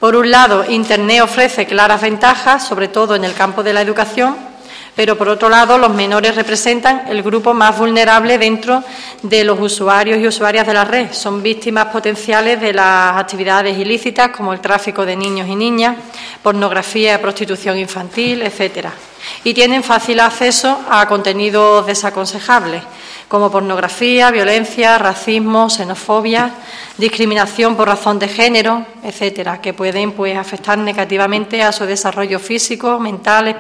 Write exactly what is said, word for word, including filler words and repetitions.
Por un lado, Internet ofrece claras ventajas, sobre todo en el campo de la educación, pero por otro lado, los menores representan el grupo más vulnerable dentro de los usuarios y usuarias de la red. Son víctimas potenciales de las actividades ilícitas, como el tráfico de niños y niñas, pornografía, prostitución infantil, etcétera. Y tienen fácil acceso a contenidos desaconsejables, como pornografía, violencia, racismo, xenofobia, discriminación por razón de género, etcétera, que pueden pues, afectar negativamente a su desarrollo físico, mental,